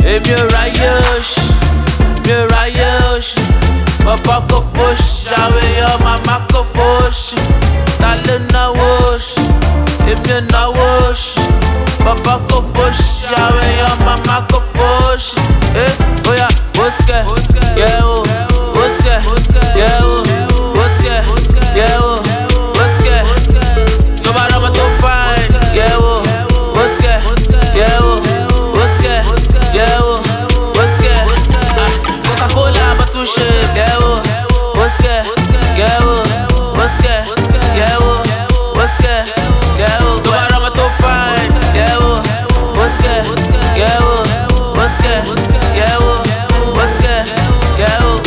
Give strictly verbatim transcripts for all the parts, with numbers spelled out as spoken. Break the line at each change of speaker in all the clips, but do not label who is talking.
èmi ò ráyè òṣì, mi ò ráyè òṣì. Bàbá kò fòṣì, àwọn èèyàn màmá kò fòṣì. Ta ló náwó òṣì, èmi ò náwó òṣì. Bàbá kò fòṣì, àwọn èèyàn màmá kò fòṣì. Eh, bóyá bóṣkẹ̀, yẹ̀ wò, bóṣkẹ̀, yẹ̀ wò, bóṣkẹ̀, yẹ̀ wò, bóṣkẹ̀. Tó bá rọ́mọ tó fine, yẹ̀ wò, bóṣkẹ̀, yẹ̀ wò, bóṣkẹ̀, yẹ̀ wò, bóṣkẹ̀. Coca-Cola bá tún ṣe, yẹ̀ wò, bóṣkẹ̀, yẹ̀ wò, bóṣkẹ̀, yẹ̀ wò, bóṣkẹ̀, yẹ̀ wò. Tó bá rọ́mọ tó fine, yẹ̀ wò, bóṣkẹ̀, yẹ̀ wò, bóṣkẹ̀, yẹ̀ wò, bóṣkẹ̀, yẹ̀ wò.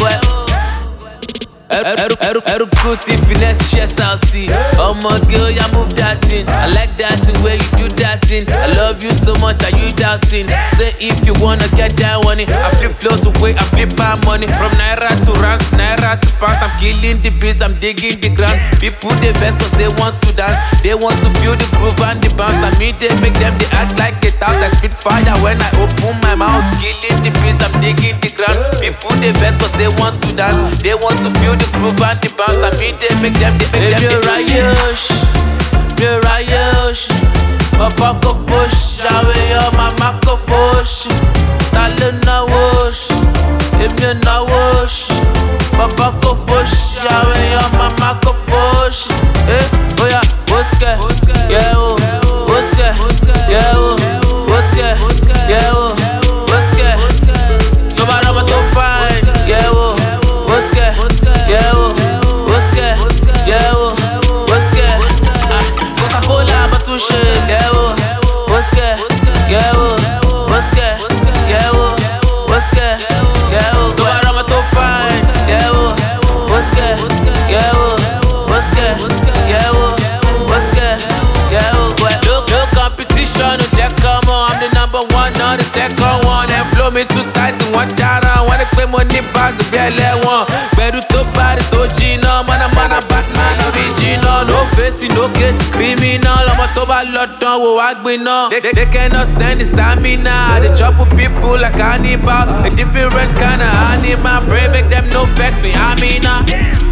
Eru Kuti, finesse, chest salty. Ọmọ girl, ya move that thing. I like that thing where you do that thing. I love you so much, are you doubting? Say if you wanna get down on it. I flip flows away, I flip my money. From naira to rands, naira to pounds. I'm killing the beats, I'm digging the ground. People they best cause they want to dance. They want to feel the groove and the bounce. I mean they make them, they act like they talk. I spit fire when I open my mouth. Killing the beats, I'm digging the ground. People they best cause they want to dance. They want to feel the groove and the bounce. I mean they make them, they make them. Èmi ò ráyè òṣì, mi ò ráyè òṣì. Bàbá kò fòṣì, àwọn èèyàn màmá kò fòṣì. Ta ló náwó òṣì, èmi ò náwó òṣì. Bàbá kò fòṣì, àwọn èèyàn màmá kò fòṣì. Eh, bóyá bóṣkẹ̀, yẹ̀ wò, bóṣkẹ̀, yẹ̀ wò, bóṣkẹ̀, yẹ̀ wò, bóṣkẹ̀. Tó bá rọ́mọ tó fine, yẹ̀ wò, bóṣkẹ̀, yẹ̀ wò, bóṣkẹ̀, yẹ̀ wò, bóṣkẹ̀. Coca-Cola bá tún ṣe, yẹ̀ wò, bóṣkẹ̀, yẹ̀ wò, bóṣkẹ̀, yẹ̀ wò, bóṣkẹ̀, yẹ̀ wò. Tó bá rọ́mọ tó fine, yẹ̀ wò, bóṣkẹ̀, yẹ̀ wò, bóṣkẹ̀, yẹ̀ wò, bóṣkẹ̀, yẹ̀ wò. No, no competition, no jẹ́ kọ́mọ. I'm the number one, not the second one. And flow me too tight in one dára. Wọ́n ní pé mo ní báàsì bí ẹlẹ́wọ̀n. Pẹ̀lú tó bárí tó jiná. Mọ̀nàmọ́ná Batman original. No face, no case, criminal. Ọmọ tó bá lọ dán wò wá gbiná. They, they, they cannot stand the stamina. They chop with people like cannibal. A different kind of animal. Pray make them no vex me, Amina.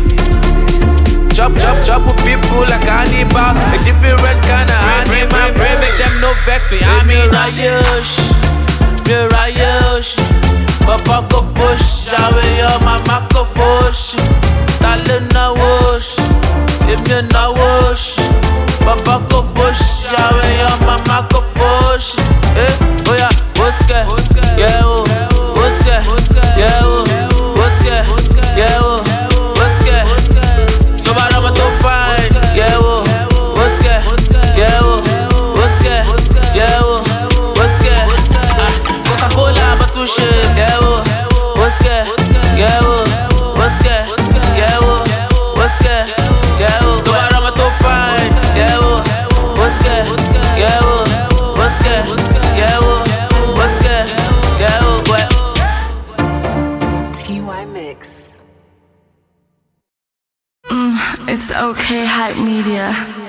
Chop, chop, chop with people like cannibal. A different kind of animal. Pray make them no vex me, Amina. Mi ò ráyè òṣì, mi ò ráyè òṣì. Bàbá kò fòṣì, àwọn èèyàn màmá kò fòṣì. Ta ló náwó òṣì, èmi ò náwó òṣì. Bàbá kò fòṣì, àwọn èèyàn màmá kò fòṣì. Eh, bóyá bóṣkẹ̀, yẹ̀ wò, bóṣkẹ̀, yẹ̀ wò, bóṣkẹ̀, yẹ̀ wò, bóṣkẹ̀. Tó bá rọ́mọ tó fine, yẹ̀ wò, bóṣkẹ̀, yẹ̀ wò, bóṣkẹ̀, yẹ̀ wò, bóṣkẹ̀. Coca-Cola bá tún ṣe, yẹ̀ wò, bóṣkẹ̀, yẹ̀ wò, bóṣkẹ̀, yẹ̀ wò, bóṣkẹ̀, yẹ̀ wò. Tó bá rọ́mọ tó fine, yẹ̀ wò, bóṣkẹ̀, yẹ̀ wò, bóṣkẹ̀, yẹ̀ wò, bóṣkẹ̀, yẹ̀ wò.
T Y Mix.
Mm, it's okay, Hype Media.